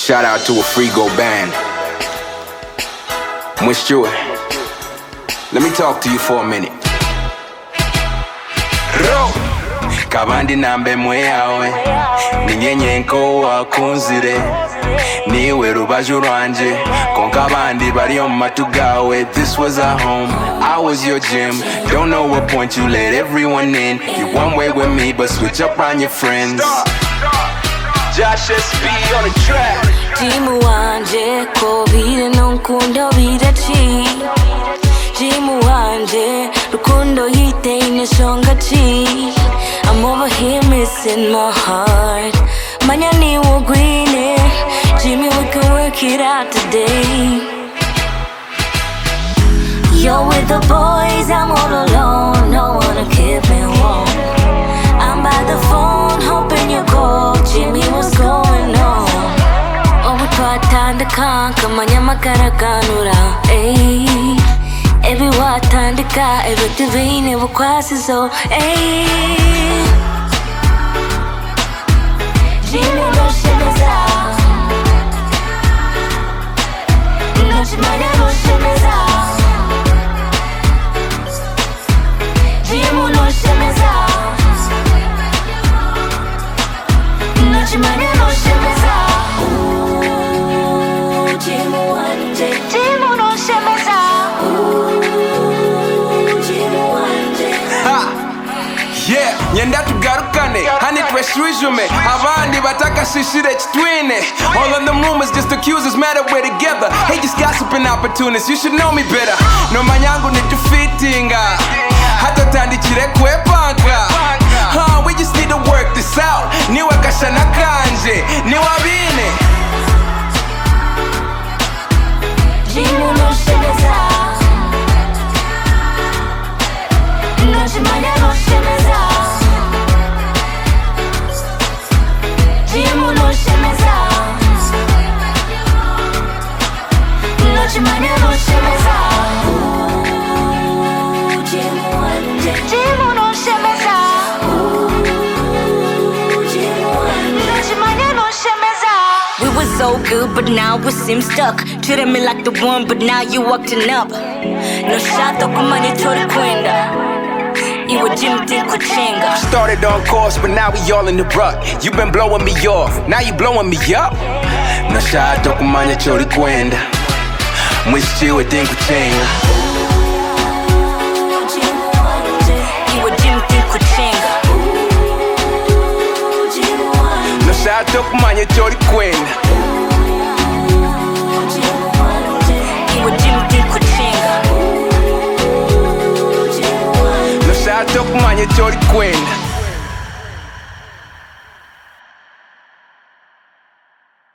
Shout out to a Frigo band. Mwish Stewart, let me talk to you for a minute. Kabandi nambe mweyawe ninyenyenko wakunzire niwe rubaju rwanje konka abandi bari mu matu gawe. This was our home, I was your gym. Don't know what point you let everyone in. You one way with me but switch up on your friends. Josh SB on the track. Jimu wanje ko bire nonkunda birachi. Jimu wanje rukundo yiteine shongachi. I'm over here missing my heart. Manya ni wogwine. Jimmy, we can work it out today. You're with the boys, I'm all alone. No one to keep me warm. I'm by the phone, hoping you call. Jimmy, what's going on? Oh, we twatandika kamanya makaraganura. Ayy, every watandika, every divine bukwasizo. Ayy, Jimmy, no shimeza. No chimanya, no shimeza. Jimmy, no shimeza. No chimanya, no shimeza. Ooh, Jimmy, one day. Jimmy, no shimeza. Ooh, Jimmy, one day. Yeah, nyenda tugarukane hani tweshujume abandi bataka shishire chitwine. All of them rumors just accuse us mad that we're together. Hey, just gossiping opportunists, you should know me better. No manyangu nitufitinga hata tandikire kwepanga. We just need to work this out. Niwe kashana kanje niwabine. Jimu no shimeza. No chimanya, no shimeza. Jimu no shimeza. No chimanya, no shimeza. Ooh, Jimu one day. Jimu no shimeza. Ooh, Jimu one day. No chimanya, no shimeza. We were so good, but now we seem stuck. Treated me like the one, but now you acting up. No shato kumanya chori kwenda. Iwe jimti kuchenga. Started on course, but now we all in the rut. You been blowing me off, now you blowing me up. Nashato kumanya chori kwenda. Mwish Stewart kuchenga. Iwe jimti kuchenga. Nashato kumanya chori kwenda. Iwe jimti kuchenga. Nashato kumanya chori kwenda.